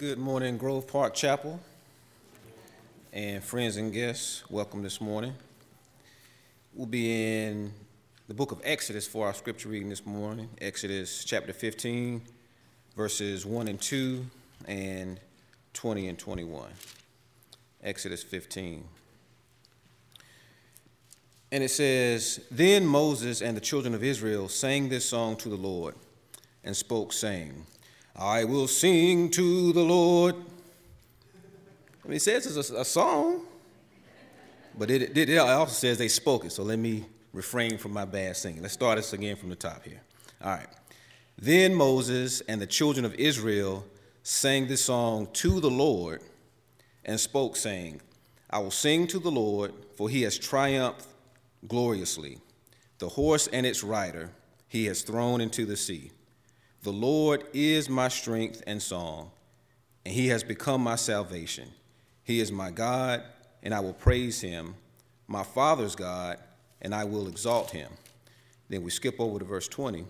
Good morning, Grove Park Chapel, and friends and guests, welcome this morning. We'll be in the book of Exodus for our scripture reading this morning, Exodus chapter 15, verses 1 and 2, and 20 and 21. Exodus 15. And it says, "Then Moses and the children of Israel sang this song to the Lord, and spoke, saying, I will sing to the Lord." I mean, it says it's a song, but it also says they spoke it. So let me refrain from my bad singing. Let's start this again from the top here. All right. Then Moses and the children of Israel sang this song to the Lord and spoke, saying, I will sing to the Lord, for he has triumphed gloriously. The horse and its rider he has thrown into the sea. The Lord is my strength and song, and he has become my salvation. He is my God, and I will praise him, my father's God, and I will exalt him. Then we skip over to verse 20.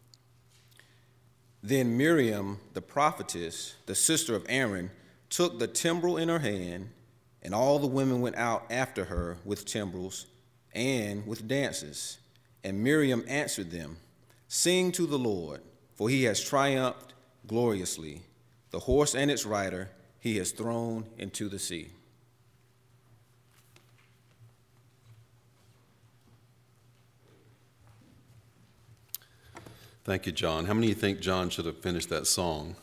Then Miriam, the prophetess, the sister of Aaron, took the timbrel in her hand, and all the women went out after her with timbrels and with dances. And Miriam answered them, Sing to the Lord, for he has triumphed gloriously. The horse and its rider he has thrown into the sea. Thank you, John. How many of you think John should have finished that song?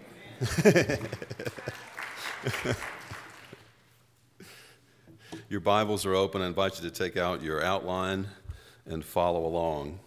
Your Bibles are open. I invite you to take out your outline and follow along.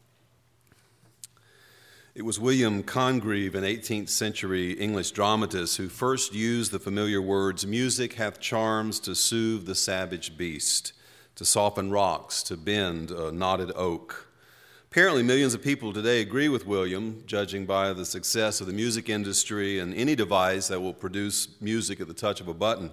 It was William Congreve, an 18th century English dramatist, who first used the familiar words, music hath charms to soothe the savage beast, to soften rocks, to bend a knotted oak. Apparently, millions of people today agree with William, judging by the success of the music industry and any device that will produce music at the touch of a button.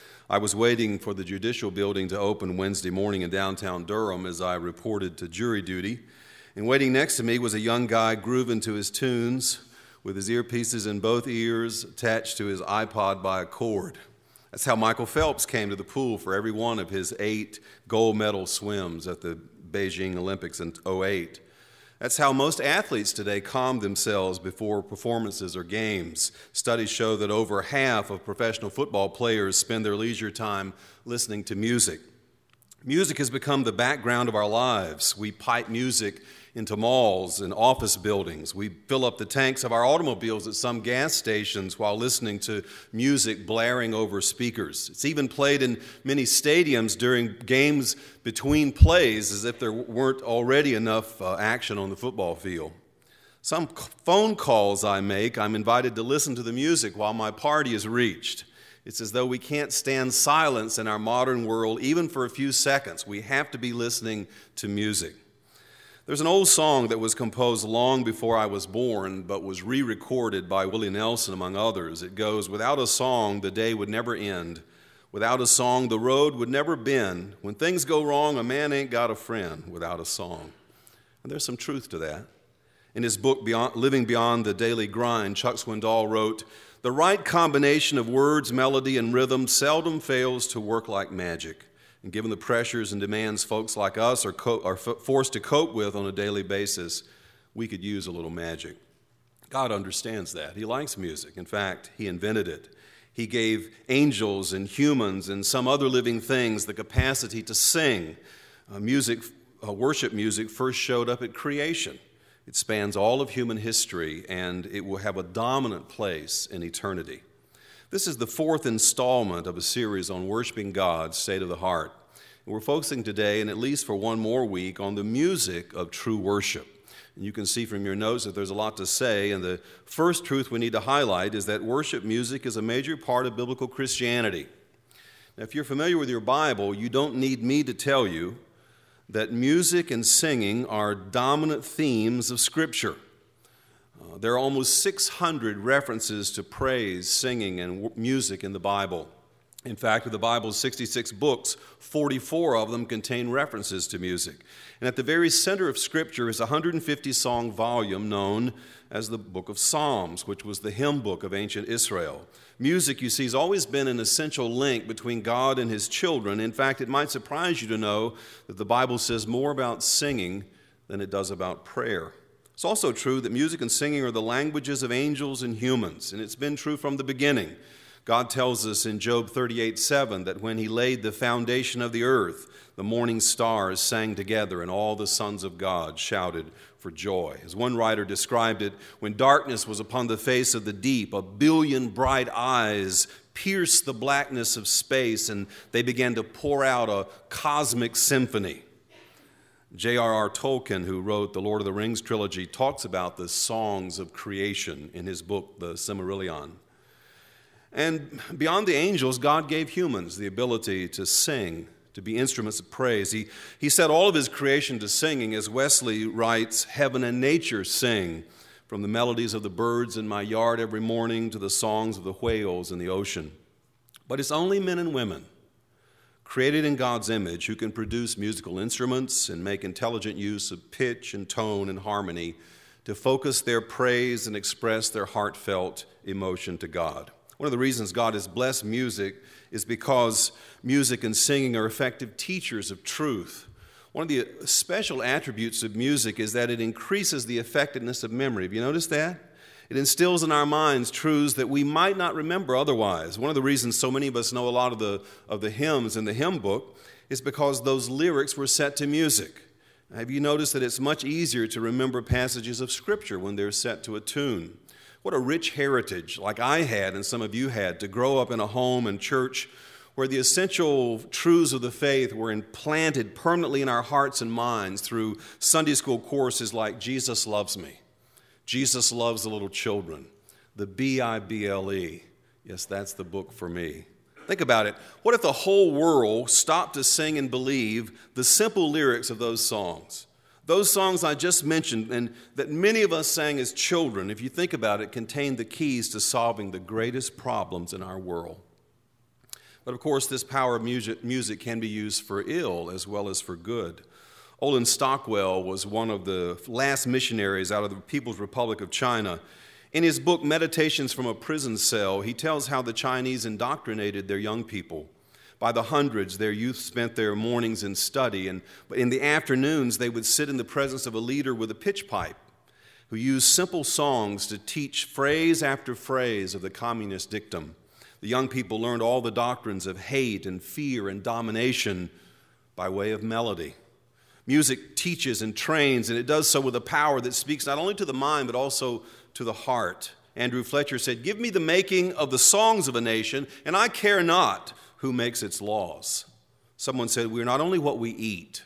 I was waiting for the judicial building to open Wednesday morning in downtown Durham as I reported to jury duty. And waiting next to me was a young guy grooving to his tunes with his earpieces in both ears attached to his iPod by a cord. That's how Michael Phelps came to the pool for every one of his 8 gold medal swims at the Beijing Olympics in 2008. That's how most athletes today calm themselves before performances or games. Studies show that over half of professional football players spend their leisure time listening to music. Music has become the background of our lives. We pipe music into malls and office buildings. We fill up the tanks of our automobiles at some gas stations while listening to music blaring over speakers. It's even played in many stadiums during games between plays as if there weren't already enough action on the football field. Some phone calls I make, I'm invited to listen to the music while my party is reached. It's as though we can't stand silence in our modern world, even for a few seconds. We have to be listening to music. There's an old song that was composed long before I was born, but was re-recorded by Willie Nelson, among others. It goes, without a song, the day would never end. Without a song, the road would never bend. When things go wrong, a man ain't got a friend without a song. And there's some truth to that. In his book, Living Beyond the Daily Grind, Chuck Swindoll wrote, the right combination of words, melody, and rhythm seldom fails to work like magic. And given the pressures and demands folks like us are forced to cope with on a daily basis, we could use a little magic. God understands that. He likes music. In fact, he invented it. He gave angels and humans and some other living things the capacity to sing. Worship music first showed up at creation. It spans all of human history, and it will have a dominant place in eternity. This is the 4th installment of a series on worshiping God, State of the Heart. And we're focusing today, and at least for one more week, on the music of true worship. And you can see from your notes that there's a lot to say, and the first truth we need to highlight is that worship music is a major part of biblical Christianity. Now, if you're familiar with your Bible, you don't need me to tell you that music and singing are dominant themes of Scripture. There are almost 600 references to praise, singing, and music in the Bible. In fact, of the Bible's 66 books, 44 of them contain references to music. And at the very center of Scripture is a 150-song volume known as the Book of Psalms, which was the hymn book of ancient Israel. Music, you see, has always been an essential link between God and His children. In fact, it might surprise you to know that the Bible says more about singing than it does about prayer. It's also true that music and singing are the languages of angels and humans, and it's been true from the beginning. God tells us in Job 38:7 that when He laid the foundation of the earth, the morning stars sang together and all the sons of God shouted for joy. As one writer described it, when darkness was upon the face of the deep, 1 billion bright eyes pierced the blackness of space and they began to pour out a cosmic symphony. J.R.R. Tolkien, who wrote the Lord of the Rings trilogy, talks about the songs of creation in his book, The Silmarillion. And beyond the angels, God gave humans the ability to sing, to be instruments of praise. He set all of His creation to singing, as Wesley writes, "Heaven and nature sing, from the melodies of the birds in my yard every morning to the songs of the whales in the ocean." But it's only men and women, created in God's image, who can produce musical instruments and make intelligent use of pitch and tone and harmony to focus their praise and express their heartfelt emotion to God. One of the reasons God has blessed music is because music and singing are effective teachers of truth. One of the special attributes of music is that it increases the effectiveness of memory. Have you noticed that? It instills in our minds truths that we might not remember otherwise. One of the reasons so many of us know a lot of the hymns in the hymn book is because those lyrics were set to music. Have you noticed that it's much easier to remember passages of Scripture when they're set to a tune? What a rich heritage, like I had and some of you had, to grow up in a home and church where the essential truths of the faith were implanted permanently in our hearts and minds through Sunday school courses like Jesus Loves Me, Jesus Loves the Little Children, the Bible. Yes, that's the book for me. Think about it. What if the whole world stopped to sing and believe the simple lyrics of those songs? Those songs I just mentioned and that many of us sang as children, if you think about it, contain the keys to solving the greatest problems in our world. But of course, this power of music can be used for ill as well as for good. Olin Stockwell was one of the last missionaries out of the People's Republic of China. In his book, Meditations from a Prison Cell, he tells how the Chinese indoctrinated their young people. By the hundreds, their youth spent their mornings in study, and in the afternoons, they would sit in the presence of a leader with a pitch pipe who used simple songs to teach phrase after phrase of the communist dictum. The young people learned all the doctrines of hate and fear and domination by way of melody. Music teaches and trains, and it does so with a power that speaks not only to the mind, but also to the heart. Andrew Fletcher said, "Give me the making of the songs of a nation, and I care not who makes its laws." Someone said, "We are not only what we eat,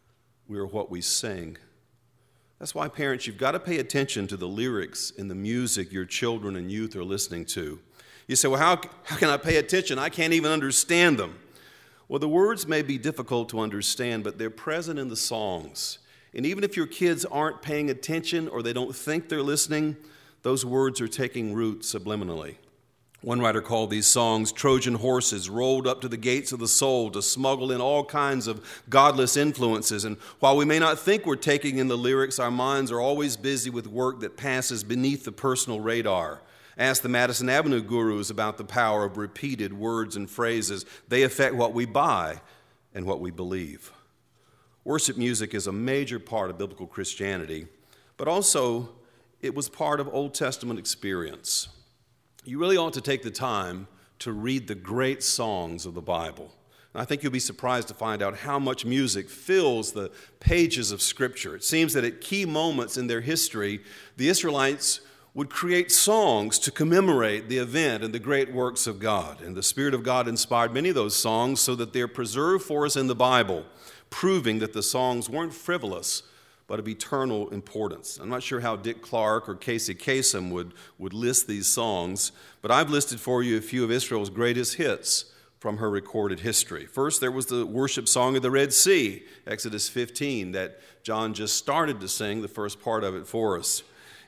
we are what we sing." That's why, parents, you've got to pay attention to the lyrics in the music your children and youth are listening to. You say, "Well, how can I pay attention? I can't even understand them." Well, the words may be difficult to understand, but they're present in the songs. And even if your kids aren't paying attention or they don't think they're listening, those words are taking root subliminally. One writer called these songs Trojan horses rolled up to the gates of the soul to smuggle in all kinds of godless influences. And while we may not think we're taking in the lyrics, our minds are always busy with work that passes beneath the personal radar. Ask the Madison Avenue gurus about the power of repeated words and phrases. They affect what we buy and what we believe. Worship music is a major part of biblical Christianity, but also it was part of Old Testament experience. You really ought to take the time to read the great songs of the Bible. And I think you'll be surprised to find out how much music fills the pages of Scripture. It seems that at key moments in their history, the Israelites would create songs to commemorate the event and the great works of God. And the Spirit of God inspired many of those songs so that they're preserved for us in the Bible, proving that the songs weren't frivolous, but of eternal importance. I'm not sure how Dick Clark or Casey Kasem would list these songs, but I've listed for you a few of Israel's greatest hits from her recorded history. First, there was the worship song of the Red Sea, Exodus 15, that John just started to sing, the first part of it for us.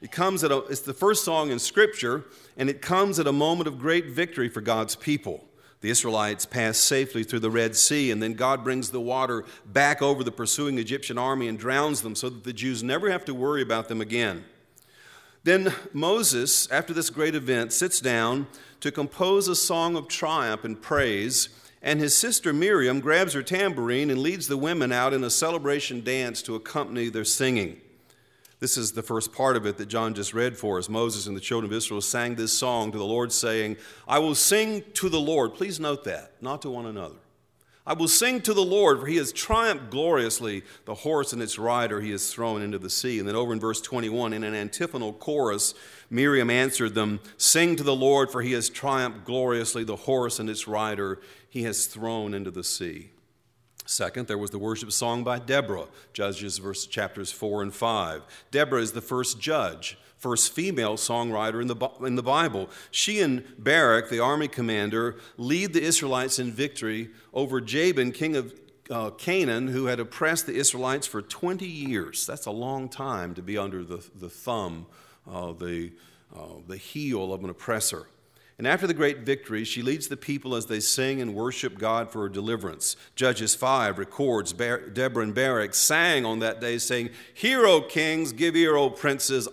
It's the first song in Scripture, and it comes at a moment of great victory for God's people. The Israelites pass safely through the Red Sea, and then God brings the water back over the pursuing Egyptian army and drowns them so that the Jews never have to worry about them again. Then Moses, after this great event, sits down to compose a song of triumph and praise, and his sister Miriam grabs her tambourine and leads the women out in a celebration dance to accompany their singing. This is the first part of it that John just read for us. Moses and the children of Israel sang this song to the Lord, saying, I will sing to the Lord. Please note that, not to one another. I will sing to the Lord, for he has triumphed gloriously. The horse and its rider he has thrown into the sea. And then over in verse 21, in an antiphonal chorus, Miriam answered them, Sing to the Lord, for he has triumphed gloriously. The horse and its rider he has thrown into the sea. Second, there was the worship song by Deborah, Judges chapters 4 and 5. Deborah is the first judge, first female songwriter in the Bible. She and Barak, the army commander, lead the Israelites in victory over Jabin, king of Canaan, who had oppressed the Israelites for 20 years. That's a long time to be under the thumb, the heel of an oppressor. And after the great victory, she leads the people as they sing and worship God for her deliverance. Judges 5 records Deborah and Barak sang on that day, saying, Hear, O kings, give ear, O princes.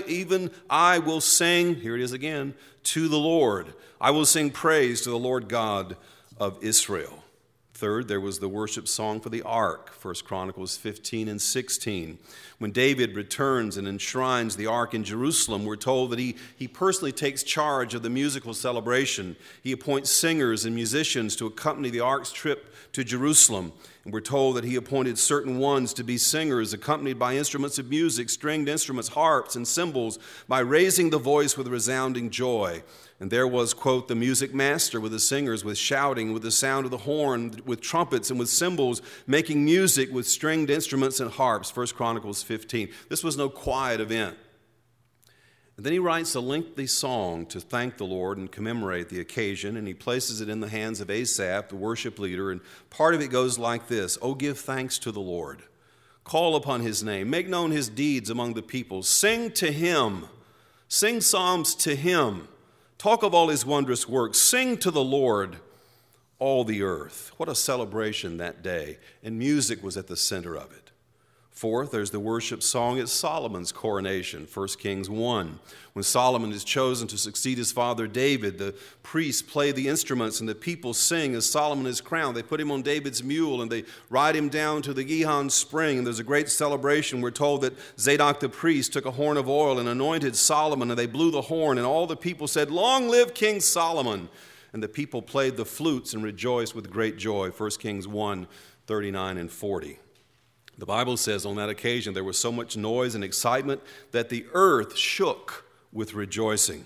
I will sing, here it is again, to the Lord. I will sing praise to the Lord God of Israel. Third, there was the worship song for the ark, 1 Chronicles 15 and 16. When David returns and enshrines the ark in Jerusalem, we're told that he personally takes charge of the musical celebration. He appoints singers and musicians to accompany the ark's trip to Jerusalem. And we're told that he appointed certain ones to be singers, accompanied by instruments of music, stringed instruments, harps, and cymbals, by raising the voice with resounding joy. And there was, quote, the music master with the singers, with shouting, with the sound of the horn, with trumpets and with cymbals, making music with stringed instruments and harps, 1 Chronicles 15. This was no quiet event. And then he writes a lengthy song to thank the Lord and commemorate the occasion, and he places it in the hands of Asaph, the worship leader, and part of it goes like this: Oh, give thanks to the Lord. Call upon his name. Make known his deeds among the people. Sing to him. Sing psalms to him. Talk of all his wondrous works. Sing to the Lord, all the earth. What a celebration that day. And music was at the center of it. Fourth, there's the worship song at Solomon's coronation, 1 Kings 1. When Solomon is chosen to succeed his father David, the priests play the instruments and the people sing as Solomon is crowned. They put him on David's mule and they ride him down to the Gihon spring. And there's a great celebration. We're told that Zadok the priest took a horn of oil and anointed Solomon, and they blew the horn, and all the people said, Long live King Solomon! And the people played the flutes and rejoiced with great joy, 1 Kings 1, 39 and 40. The Bible says on that occasion there was so much noise and excitement that the earth shook with rejoicing.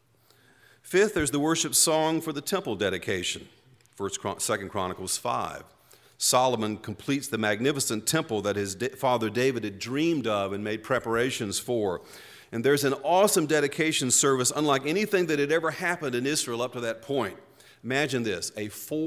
Fifth, there's the worship song for the temple dedication, 2 Chronicles 5. Solomon completes the magnificent temple that his father David had dreamed of and made preparations for. And there's an awesome dedication service unlike anything that had ever happened in Israel up to that point. Imagine this, a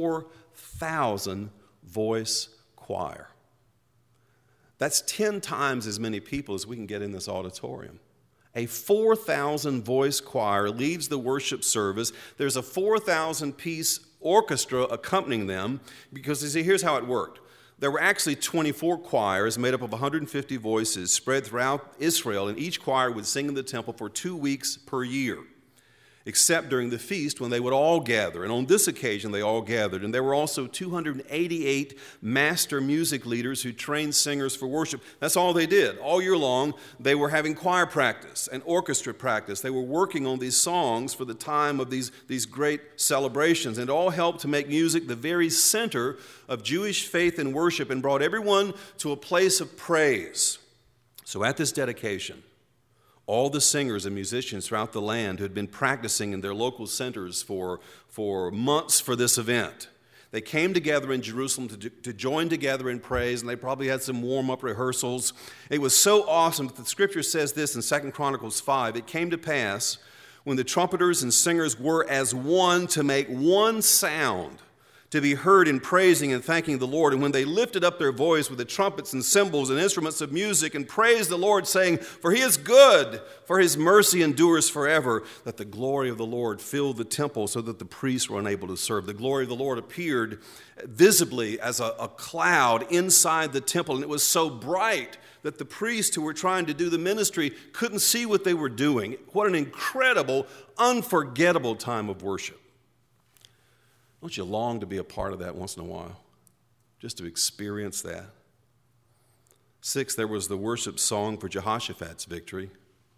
4,000 voice choir. That's 10 times as many people as we can get in this auditorium. A 4,000 voice choir leads the worship service. There's a 4,000-piece orchestra accompanying them because, you see, here's how it worked. There were actually 24 choirs made up of 150 voices spread throughout Israel, and each choir would sing in the temple for 2 weeks per year, except during the feast when they would all gather. And on this occasion, they all gathered. And there were also 288 master music leaders who trained singers for worship. That's all they did. All year long, they were having choir practice and orchestra practice. They were working on these songs for the time of these great celebrations. And it all helped to make music the very center of Jewish faith and worship and brought everyone to a place of praise. So at this dedication, all the singers and musicians throughout the land who had been practicing in their local centers for months for this event, they came together in Jerusalem to join together in praise, and they probably had some warm-up rehearsals. It was so awesome that the scripture says this in 2 Chronicles 5, It came to pass when the trumpeters and singers were as one to make one sound, to be heard in praising and thanking the Lord. And when they lifted up their voice with the trumpets and cymbals and instruments of music and praised the Lord, saying, "For he is good, for his mercy endures forever," that the glory of the Lord filled the temple so that the priests were unable to serve. The glory of the Lord appeared visibly as a cloud inside the temple, and it was so bright that the priests who were trying to do the ministry couldn't see what they were doing. What an incredible, unforgettable time of worship. Don't you long to be a part of that once in a while? Just to experience that. 6, there was the worship song for Jehoshaphat's victory.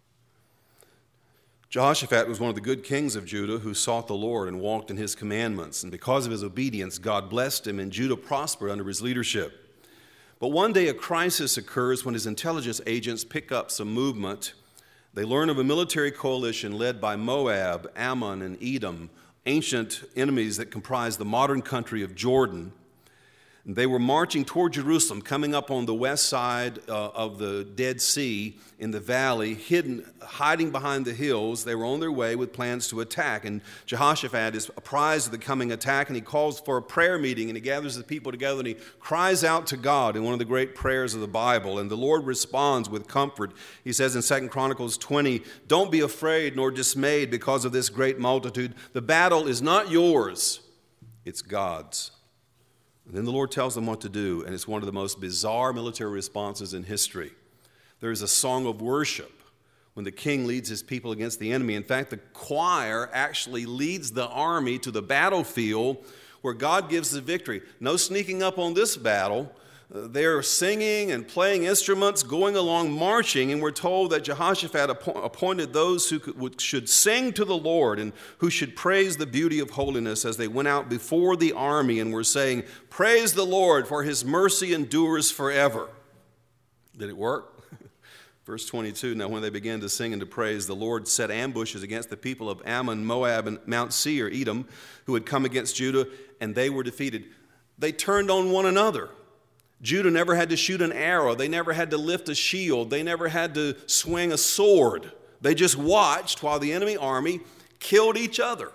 Jehoshaphat was one of the good kings of Judah who sought the Lord and walked in his commandments. And because of his obedience, God blessed him, and Judah prospered under his leadership. But one day a crisis occurs when his intelligence agents pick up some movement. They learn of a military coalition led by Moab, Ammon, and Edom, ancient enemies that comprise the modern country of Jordan. They were marching toward Jerusalem, coming up on the west side of the Dead Sea in the valley, hiding behind the hills. They were on their way with plans to attack. And Jehoshaphat is apprised of the coming attack, and he calls for a prayer meeting, and he gathers the people together, and he cries out to God in one of the great prayers of the Bible. And the Lord responds with comfort. He says in 2 Chronicles 20, "Don't be afraid nor dismayed because of this great multitude. The battle is not yours, it's God's." And then the Lord tells them what to do, and it's one of the most bizarre military responses in history. There is a song of worship when the king leads his people against the enemy. In fact, the choir actually leads the army to the battlefield where God gives the victory. No sneaking up on this battle. They're singing and playing instruments, going along, marching, and we're told that Jehoshaphat appointed those who should sing to the Lord and who should praise the beauty of holiness as they went out before the army and were saying, "Praise the Lord, for his mercy endures forever." Did it work? Verse 22, "Now when they began to sing and to praise, the Lord set ambushes against the people of Ammon, Moab, and Mount Seir, Edom, who had come against Judah, and they were defeated." They turned on one another. Judah never had to shoot an arrow. They never had to lift a shield. They never had to swing a sword. They just watched while the enemy army killed each other.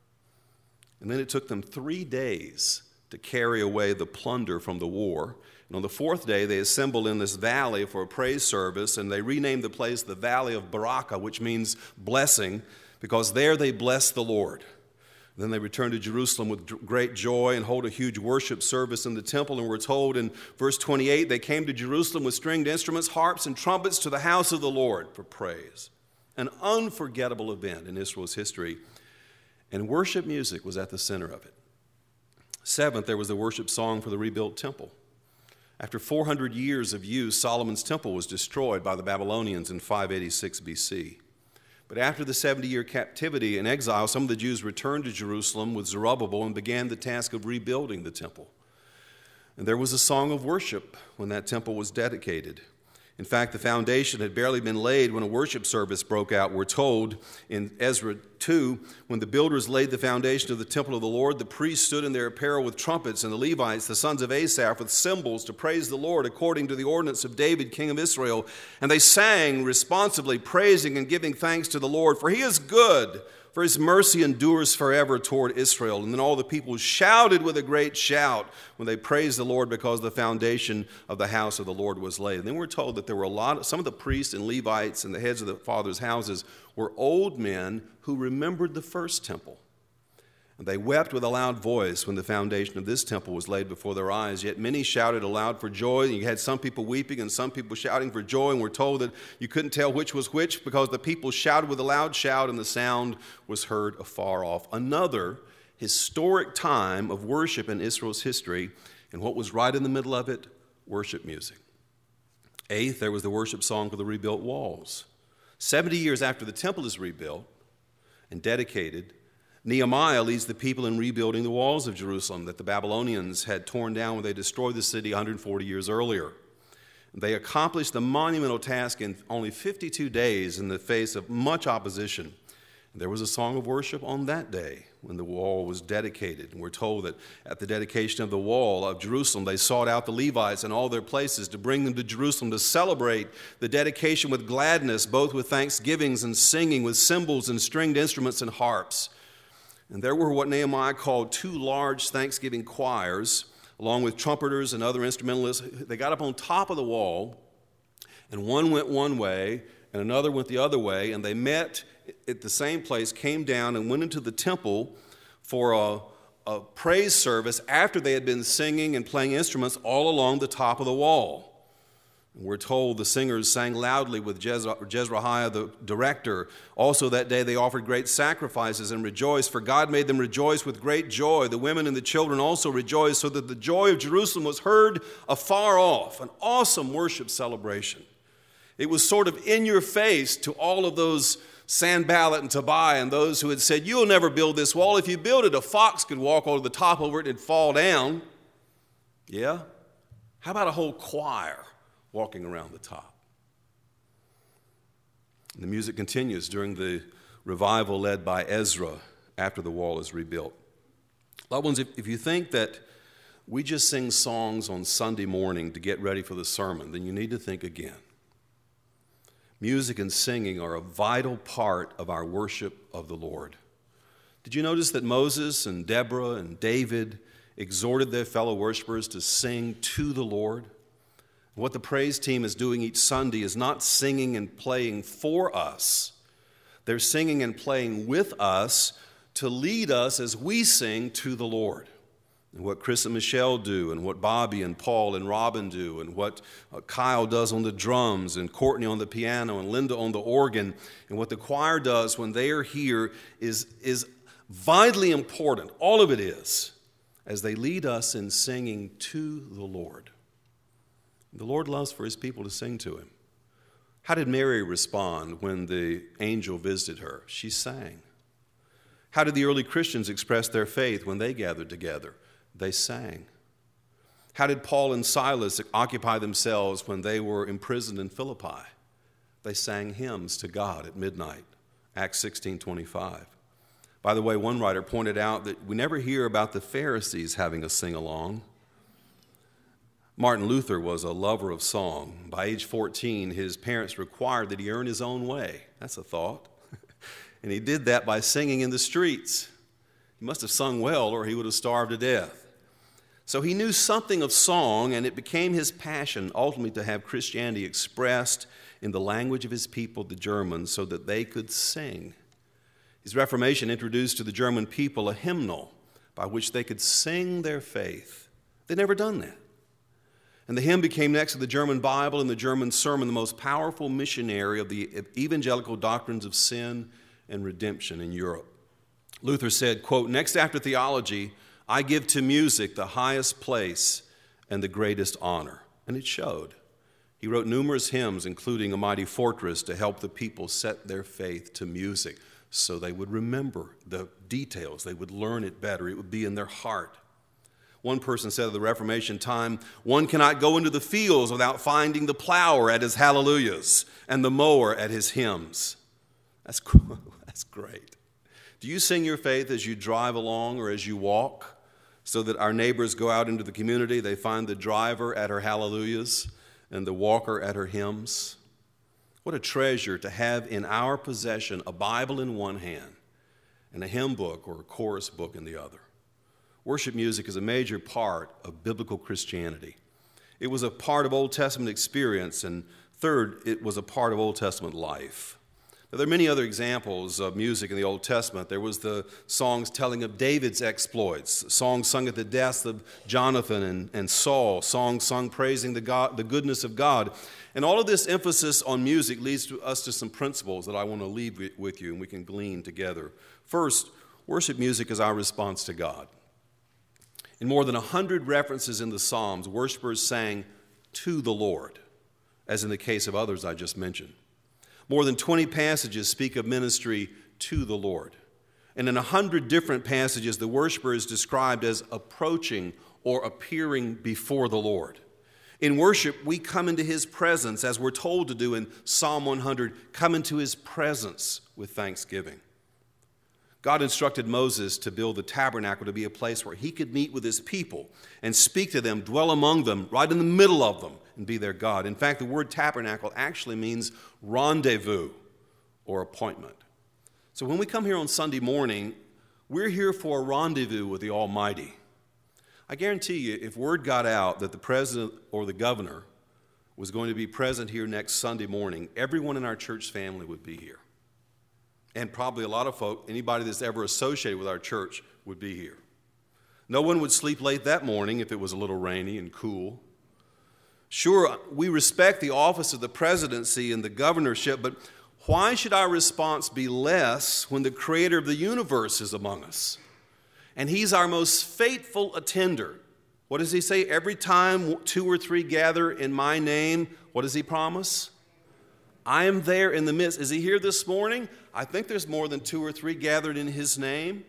And then it took them 3 days to carry away the plunder from the war. And on the 4th day, they assembled in this valley for a praise service, and they renamed the place the Valley of Barakah, which means blessing, because there they blessed the Lord. Then they returned to Jerusalem with great joy and hold a huge worship service in the temple. And we're told in verse 28, they came to Jerusalem with stringed instruments, harps, and trumpets to the house of the Lord for praise. An unforgettable event in Israel's history. And worship music was at the center of it. 7th, there was the worship song for the rebuilt temple. After 400 years of use, Solomon's temple was destroyed by the Babylonians in 586 BC. But after the 70-year captivity and exile, some of the Jews returned to Jerusalem with Zerubbabel and began the task of rebuilding the temple. And there was a song of worship when that temple was dedicated. In fact, the foundation had barely been laid when a worship service broke out. We're told in Ezra 2, when the builders laid the foundation of the temple of the Lord, the priests stood in their apparel with trumpets, and the Levites, the sons of Asaph, with cymbals to praise the Lord according to the ordinance of David, king of Israel. And they sang responsively, praising and giving thanks to the Lord, for he is good, for his mercy endures forever toward Israel. And then all the people shouted with a great shout when they praised the Lord because the foundation of the house of the Lord was laid. And then we're told that there were some of the priests and Levites and the heads of the fathers' houses were old men who remembered the first temple. And they wept with a loud voice when the foundation of this temple was laid before their eyes. Yet many shouted aloud for joy. And you had some people weeping and some people shouting for joy. And we're told that you couldn't tell which was which because the people shouted with a loud shout and the sound was heard afar off. Another historic time of worship in Israel's history. And what was right in the middle of it? Worship music. 8th, there was the worship song for the rebuilt walls. 70 years after the temple is rebuilt and dedicated, Nehemiah leads the people in rebuilding the walls of Jerusalem that the Babylonians had torn down when they destroyed the city 140 years earlier. They accomplished the monumental task in only 52 days in the face of much opposition. There was a song of worship on that day when the wall was dedicated. And we're told that at the dedication of the wall of Jerusalem, they sought out the Levites in all their places to bring them to Jerusalem to celebrate the dedication with gladness, both with thanksgivings and singing, with cymbals and stringed instruments and harps. And there were what Nehemiah called 2 large Thanksgiving choirs, along with trumpeters and other instrumentalists. They got up on top of the wall, and one went one way, and another went the other way, and they met at the same place, came down, and went into the temple for a praise service after they had been singing and playing instruments all along the top of the wall. And we're told the singers sang loudly with Jezrahiah, the director. Also that day they offered great sacrifices and rejoiced, for God made them rejoice with great joy. The women and the children also rejoiced, so that the joy of Jerusalem was heard afar off. An awesome worship celebration. It was sort of in your face to all of those Sanballat and Tobiah and those who had said, you'll never build this wall. If you build it, a fox could walk over the top over it and fall down. Yeah? How about a whole choir walking around the top? And the music continues during the revival led by Ezra after the wall is rebuilt. Loved ones, if you think that we just sing songs on Sunday morning to get ready for the sermon, then you need to think again. Music and singing are a vital part of our worship of the Lord. Did you notice that Moses and Deborah and David exhorted their fellow worshipers to sing to the Lord? What the praise team is doing each Sunday is not singing and playing for us. They're singing and playing with us to lead us as we sing to the Lord. And what Chris and Michelle do, and what Bobby and Paul and Robin do, and what Kyle does on the drums, and Courtney on the piano, and Linda on the organ, and what the choir does when they are here is vitally important. All of it is, as they lead us in singing to the Lord. The Lord loves for his people to sing to him. How did Mary respond when the angel visited her? She sang. How did the early Christians express their faith when they gathered together? They sang. How did Paul and Silas occupy themselves when they were imprisoned in Philippi? They sang hymns to God at midnight, Acts 16:25. By the way, one writer pointed out that we never hear about the Pharisees having a sing-along. Martin Luther was a lover of song. By age 14, his parents required that he earn his own way. That's a thought. And he did that by singing in the streets. He must have sung well, or he would have starved to death. So he knew something of song, and it became his passion ultimately to have Christianity expressed in the language of his people, the Germans, so that they could sing. His Reformation introduced to the German people a hymnal by which they could sing their faith. They'd never done that. And the hymn became, next to the German Bible and the German sermon, the most powerful missionary of the evangelical doctrines of sin and redemption in Europe. Luther said, quote, "Next after theology, I give to music the highest place and the greatest honor." And it showed. He wrote numerous hymns, including A Mighty Fortress, to help the people set their faith to music so they would remember the details. They would learn it better. It would be in their heart. One person said of the Reformation time, one cannot go into the fields without finding the plower at his hallelujahs and the mower at his hymns. That's great. Do you sing your faith as you drive along or as you walk, so that our neighbors go out into the community, they find the driver at her hallelujahs and the walker at her hymns? What a treasure to have in our possession a Bible in one hand and a hymn book or a chorus book in the other. Worship music is a major part of biblical Christianity. It was a part of Old Testament experience, and third, it was a part of Old Testament life. Now, there are many other examples of music in the Old Testament. There was the songs telling of David's exploits, songs sung at the deaths of Jonathan and Saul, songs sung praising the goodness of God. And all of this emphasis on music leads us to some principles that I want to leave with you, and we can glean together. First, worship music is our response to God. In more than 100 references in the Psalms, worshipers sang to the Lord, as in the case of others I just mentioned. More than 20 passages speak of ministry to the Lord. And in 100 different passages, the worshiper is described as approaching or appearing before the Lord. In worship, we come into his presence, as we're told to do in Psalm 100, come into his presence with thanksgiving. God instructed Moses to build the tabernacle to be a place where he could meet with his people and speak to them, dwell among them, right in the middle of them, and be their God. In fact, the word tabernacle actually means rendezvous or appointment. So when we come here on Sunday morning, We're here for a rendezvous with the Almighty. I guarantee you, if word got out that the president or the governor was going to be present here next Sunday morning, everyone in our church family would be here. And probably a lot of folk, anybody that's ever associated with our church, would be here. No one would sleep late that morning if it was a little rainy and cool. Sure, we respect the office of the presidency and the governorship, but why should our response be less when the creator of the universe is among us? And he's our most faithful attender. What does he say? Every time 2 or 3 gather in my name, what does he promise? I am there in the midst. Is he here this morning? I think there's more than 2 or 3 gathered in his name.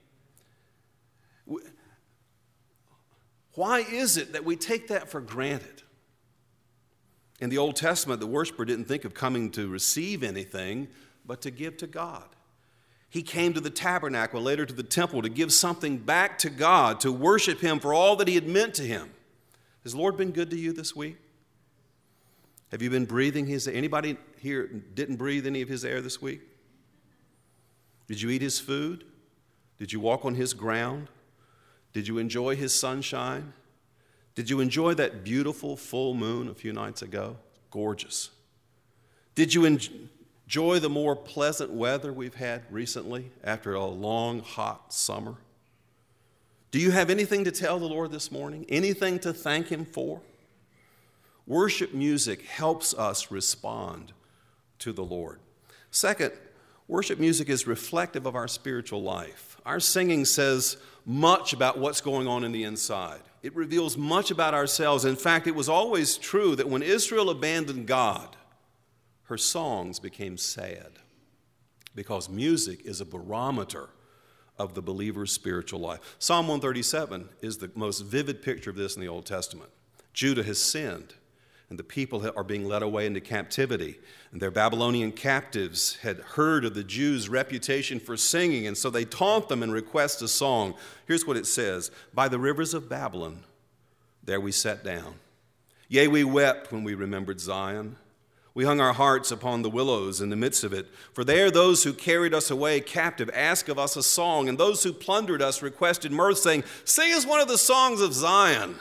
Why is it that we take that for granted? In the Old Testament, the worshiper didn't think of coming to receive anything, but to give to God. He came to the tabernacle, later to the temple, to give something back to God, to worship him for all that he had meant to him. Has the Lord been good to you this week? Have you been breathing his air? Anybody here didn't breathe any of his air this week? Did you eat his food? Did you walk on his ground? Did you enjoy his sunshine? Did you enjoy that beautiful full moon a few nights ago? Gorgeous. Did you enjoy the more pleasant weather we've had recently after a long, hot summer? Do you have anything to tell the Lord this morning? Anything to thank him for? Worship music helps us respond to the Lord. Second, worship music is reflective of our spiritual life. Our singing says much about what's going on in the inside. It reveals much about ourselves. In fact, it was always true that when Israel abandoned God, her songs became sad, because music is a barometer of the believer's spiritual life. Psalm 137 is the most vivid picture of this in the Old Testament. Judah has sinned, and the people are being led away into captivity. And their Babylonian captives had heard of the Jews' reputation for singing, and so they taunt them and request a song. Here's what it says: "By the rivers of Babylon, there we sat down. Yea, we wept when we remembered Zion. We hung our hearts upon the willows in the midst of it. For there those who carried us away captive asked of us a song, and those who plundered us requested mirth, saying, 'Sing us one of the songs of Zion.'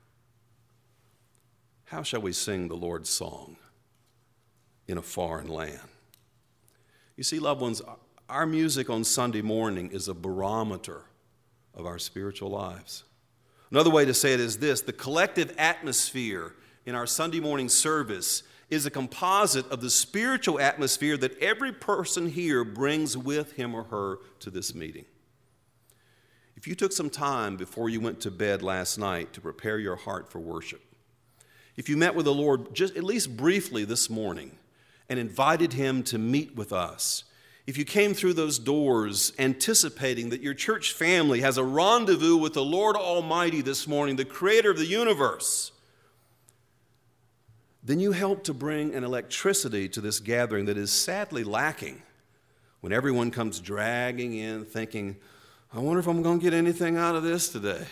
How shall we sing the Lord's song in a foreign land?" You see, loved ones, our music on Sunday morning is a barometer of our spiritual lives. Another way to say it is this: the collective atmosphere in our Sunday morning service is a composite of the spiritual atmosphere that every person here brings with him or her to this meeting. If you took some time before you went to bed last night to prepare your heart for worship, if you met with the Lord just at least briefly this morning and invited him to meet with us, if you came through those doors anticipating that your church family has a rendezvous with the Lord Almighty this morning, the creator of the universe, then you help to bring an electricity to this gathering that is sadly lacking when everyone comes dragging in thinking, "I wonder if I'm going to get anything out of this today."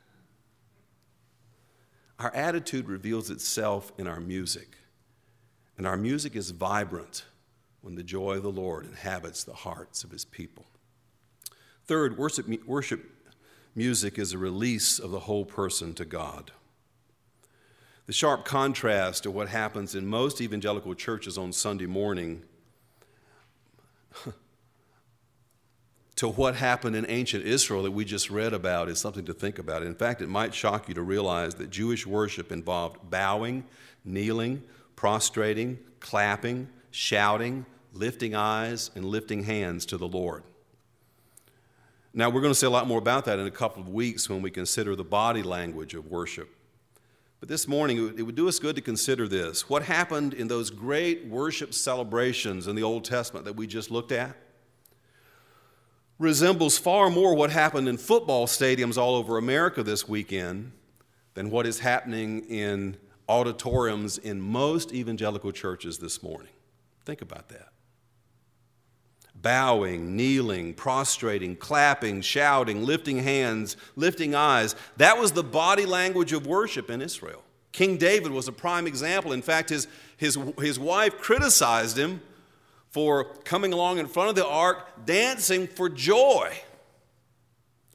Our attitude reveals itself in our music, and our music is vibrant when the joy of the Lord inhabits the hearts of his people. Third, worship music is a release of the whole person to God. The sharp contrast to what happens in most evangelical churches on Sunday morning to what happened in ancient Israel that we just read about is something to think about. In fact, it might shock you to realize that Jewish worship involved bowing, kneeling, prostrating, clapping, shouting, lifting eyes, and lifting hands to the Lord. Now, we're going to say a lot more about that in a couple of weeks when we consider the body language of worship. But this morning, it would do us good to consider this. What happened in those great worship celebrations in the Old Testament that we just looked at resembles far more what happened in football stadiums all over America this weekend than what is happening in auditoriums in most evangelical churches this morning. Think about that. Bowing, kneeling, prostrating, clapping, shouting, lifting hands, lifting eyes. That was the body language of worship in Israel. King David was a prime example. In fact, his wife criticized him for coming along in front of the ark, dancing for joy.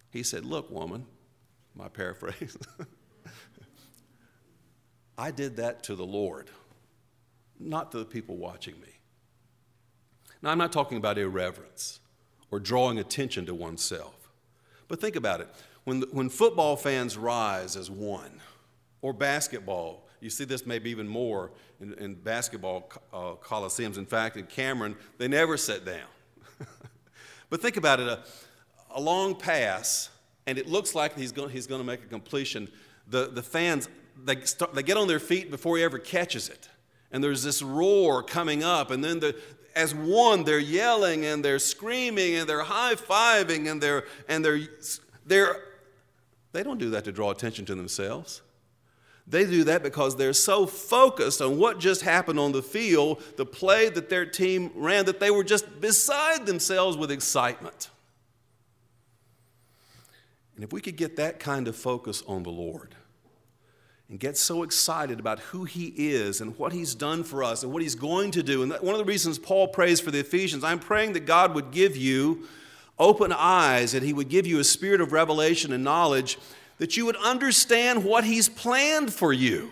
He said, look, woman, my paraphrase, I did that to the Lord, not to the people watching me. Now, I'm not talking about irreverence or drawing attention to oneself. But think about it. When football fans rise as one, or basketball, you see this maybe even more in basketball coliseums. In fact, in Cameron, they never sit down. But think about it, a long pass, and it looks like he's going to make a completion. The fans, they get on their feet before he ever catches it. And there's this roar coming up, and then as one, they're yelling and they're screaming and they're high-fiving and they don't do that to draw attention to themselves. They do that because they're so focused on what just happened on the field, the play that their team ran, that they were just beside themselves with excitement. And if we could get that kind of focus on the Lord and get so excited about who He is and what He's done for us and what He's going to do, and one of the reasons Paul prays for the Ephesians, I'm praying that God would give you open eyes, that He would give you a spirit of revelation and knowledge, that you would understand what He's planned for you.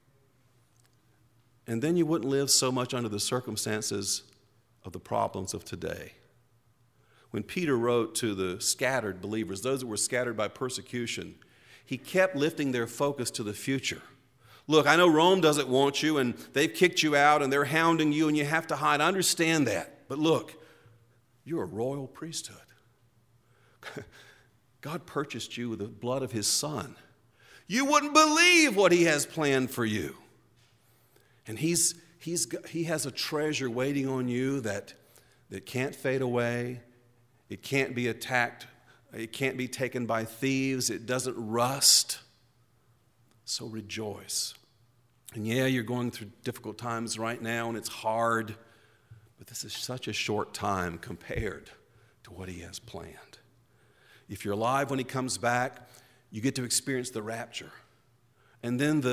And then you wouldn't live so much under the circumstances of the problems of today. When Peter wrote to the scattered believers, those that were scattered by persecution, he kept lifting their focus to the future. Look, I know Rome doesn't want you, and they've kicked you out, and they're hounding you, and you have to hide. I understand that. But look, you're a royal priesthood. God purchased you with the blood of His Son. You wouldn't believe what He has planned for you. And He has a treasure waiting on you that can't fade away. It can't be attacked. It can't be taken by thieves. It doesn't rust. So rejoice. And yeah, you're going through difficult times right now, and it's hard. But this is such a short time compared to what He has planned. If you're alive when He comes back, you get to experience the rapture. And then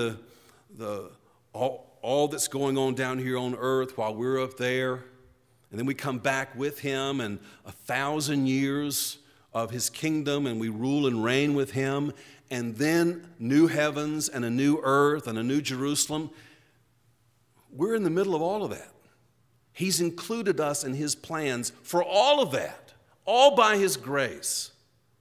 all that's going on down here on earth while we're up there. And then we come back with Him, and 1,000 years of His kingdom, and we rule and reign with Him. And then new heavens and a new earth and a new Jerusalem. We're in the middle of all of that. He's included us in His plans for all of that, all by His grace.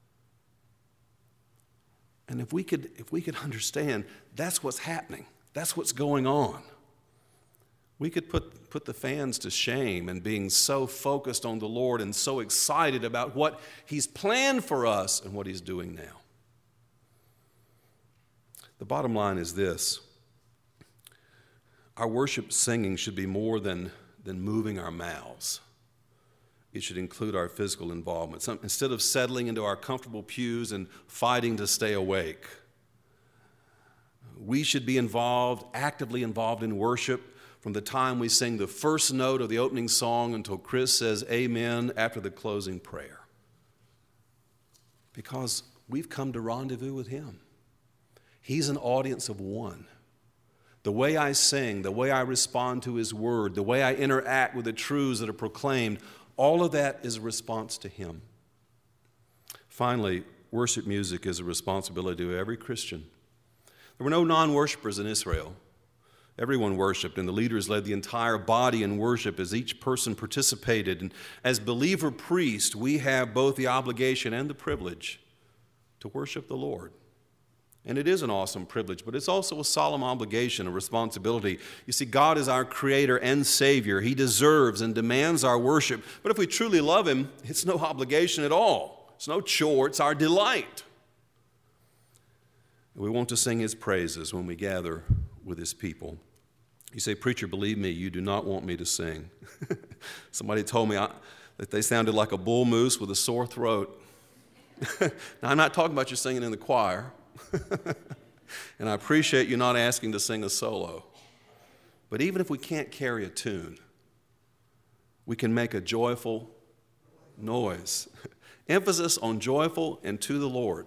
And if we could understand that's what's happening, that's what's going on, we could put the fans to shame in being so focused on the Lord and so excited about what He's planned for us and what He's doing now. The bottom line is this: our worship singing should be more than moving our mouths. It should include our physical involvement. Instead of settling into our comfortable pews and fighting to stay awake, we should be actively involved in worship from the time we sing the first note of the opening song until Chris says amen after the closing prayer. Because we've come to rendezvous with Him. He's an audience of one. The way I sing, the way I respond to His word, the way I interact with the truths that are proclaimed, all of that is a response to Him. Finally, worship music is a responsibility to every Christian. There were no non-worshipers in Israel. Everyone worshiped, and the leaders led the entire body in worship as each person participated. And as believer priests, we have both the obligation and the privilege to worship the Lord. And it is an awesome privilege, but it's also a solemn obligation, a responsibility. You see, God is our Creator and Savior. He deserves and demands our worship. But if we truly love Him, it's no obligation at all. It's no chore. It's our delight. We want to sing His praises when we gather with His people. You say, preacher, believe me, you do not want me to sing. Somebody told me that they sounded like a bull moose with a sore throat. Now, I'm not talking about you singing in the choir. And I appreciate you not asking to sing a solo. But even if we can't carry a tune, we can make a joyful noise. Emphasis on joyful and to the Lord.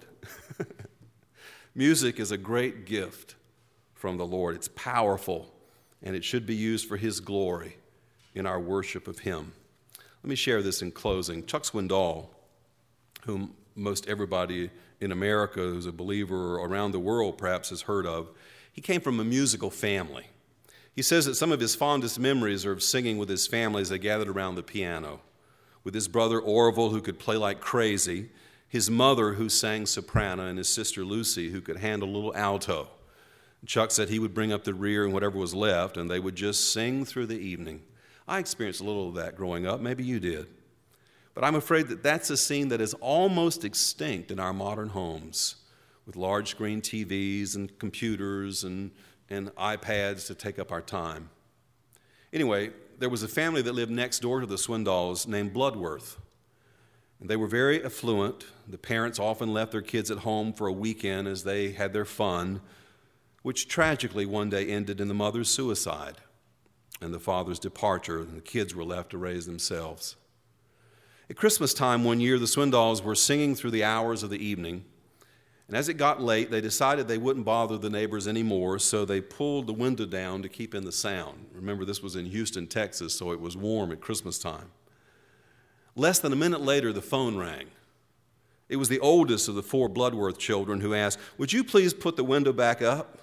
Music is a great gift from the Lord. It's powerful, and it should be used for His glory in our worship of Him. Let me share this in closing. Chuck Swindoll, whom most everybody in America who's a believer or around the world perhaps has heard of. He came from a musical family. He says that some of his fondest memories are of singing with his family as they gathered around the piano, with his brother Orville, who could play like crazy, his mother, who sang soprano, and his sister Lucy, who could handle a little alto. Chuck said he would bring up the rear and whatever was left, and they would just sing through the evening. I experienced a little of that growing up. Maybe you did. But I'm afraid that that's a scene that is almost extinct in our modern homes, with large screen TVs and computers and iPads to take up our time. Anyway, there was a family that lived next door to the Swindells named Bloodworth. And they were very affluent. The parents often left their kids at home for a weekend as they had their fun, which tragically one day ended in the mother's suicide and the father's departure, and the kids were left to raise themselves. At Christmas time one year, the Swindells were singing through the hours of the evening, and as it got late, they decided they wouldn't bother the neighbors anymore, so they pulled the window down to keep in the sound. Remember, this was in Houston, Texas, so it was warm at Christmas time. Less than a minute later, the phone rang. It was the oldest of the 4 Bloodworth children who asked, "Would you please put the window back up?"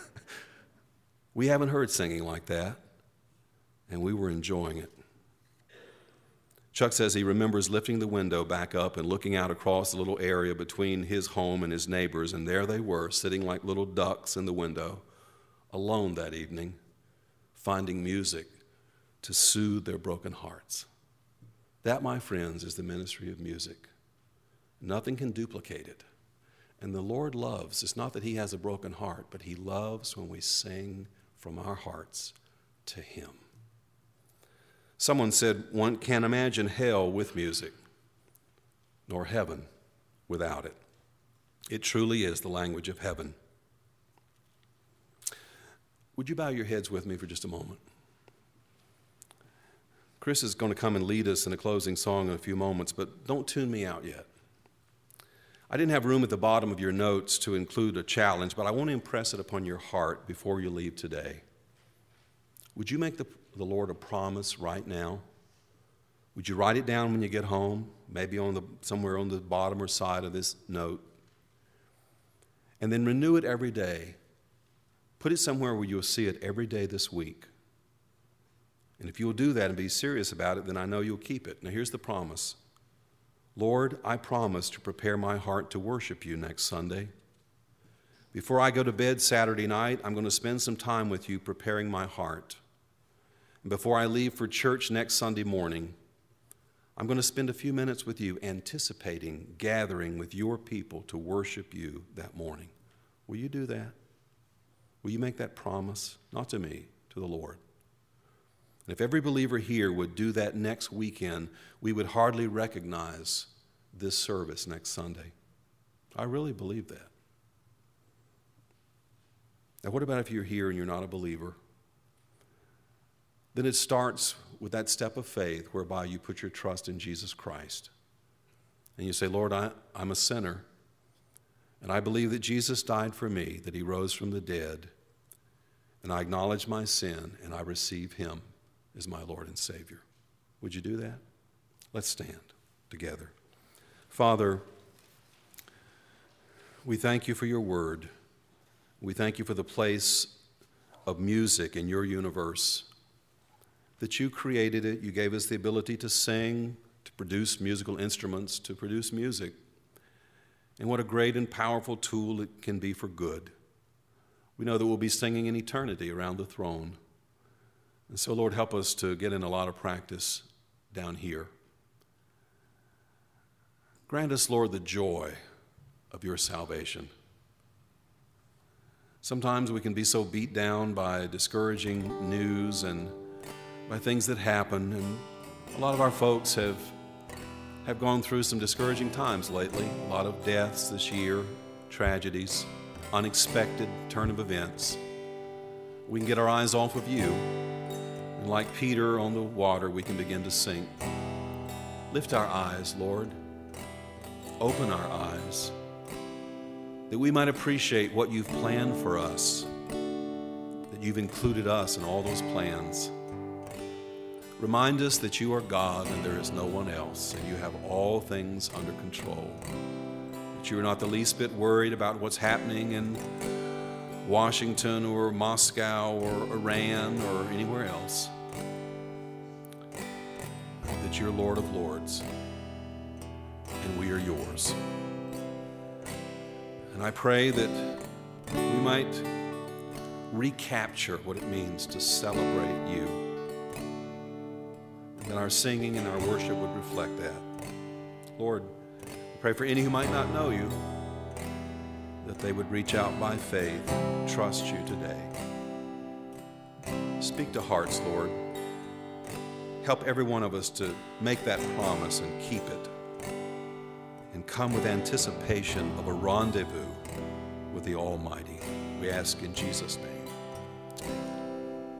We haven't heard singing like that, and we were enjoying it. Chuck says he remembers lifting the window back up and looking out across the little area between his home and his neighbors, and there they were, sitting like little ducks in the window, alone that evening, finding music to soothe their broken hearts. That, my friends, is the ministry of music. Nothing can duplicate it. And the Lord loves. It's not that he has a broken heart, but he loves when we sing from our hearts to him. Someone said, one can't imagine hell with music, nor heaven without it. It truly is the language of heaven. Would you bow your heads with me for just a moment? Chris is going to come and lead us in a closing song in a few moments, but don't tune me out yet. I didn't have room at the bottom of your notes to include a challenge, but I want to impress it upon your heart before you leave today. Would you make the Lord a promise right now? Would you write it down when you get home, maybe somewhere on the bottom or side of this note? And then renew it every day. Put it somewhere where you'll see it every day this week. And if you'll do that and be serious about it, then I know you'll keep it. Now here's the promise. Lord, I promise to prepare my heart to worship you next Sunday. Before I go to bed Saturday night, I'm going to spend some time with you preparing my heart. And before I leave for church next Sunday morning, I'm going to spend a few minutes with you anticipating gathering with your people to worship you that morning. Will you do that? Will you make that promise? Not to me, to the Lord. And if every believer here would do that next weekend, we would hardly recognize this service next Sunday. I really believe that. Now, what about if you're here and you're not a believer? Then it starts with that step of faith whereby you put your trust in Jesus Christ. And you say, Lord, I'm a sinner, and I believe that Jesus died for me, that he rose from the dead, and I acknowledge my sin, and I receive him as my Lord and Savior. Would you do that? Let's stand together. Father, we thank you for your word. We thank you for the place of music in your universe, that you created it. You gave us the ability to sing, to produce musical instruments, to produce music. And what a great and powerful tool it can be for good. We know that we'll be singing in eternity around the throne. And so, Lord, help us to get in a lot of practice down here. Grant us, Lord, the joy of your salvation. Sometimes we can be so beat down by discouraging news and by things that happen, and a lot of our folks have gone through some discouraging times lately. A lot of deaths this year, tragedies, unexpected turn of events. We can get our eyes off of you, and like Peter on the water, we can begin to sink. Lift our eyes, Lord. Open our eyes, that we might appreciate what you've planned for us, that you've included us in all those plans. Remind us that you are God and there is no one else, and you have all things under control. that you are not the least bit worried about what's happening in Washington or Moscow or Iran or anywhere else. That you're Lord of Lords and we are yours. And I pray that we might recapture what it means to celebrate you. And that our singing and our worship would reflect that. Lord, I pray for any who might not know you, that they would reach out by faith, trust you today. Speak to hearts, Lord. Help every one of us to make that promise and keep it, and come with anticipation of a rendezvous with the Almighty. We ask in Jesus' name.